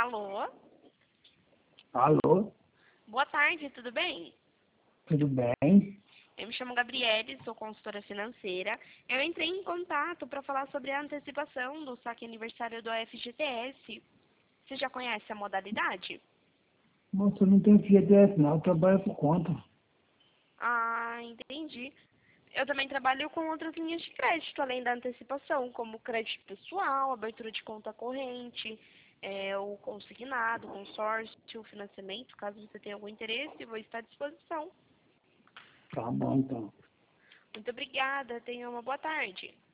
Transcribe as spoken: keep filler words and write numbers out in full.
Alô? Alô? Boa tarde, tudo bem? Tudo bem? Eu me chamo Gabriele, sou consultora financeira. Eu entrei em contato para falar sobre a antecipação do saque aniversário do F G T S. Você já conhece a modalidade? Moça, eu não tenho F G T S não, eu trabalho por conta. Ah, entendi. Eu também trabalho com outras linhas de crédito, além da antecipação, como crédito pessoal, abertura de conta corrente, é, o consignado, consórcio, financiamento. Caso você tenha algum interesse, vou estar à disposição. Tá bom, então. Muito obrigada, tenha uma boa tarde.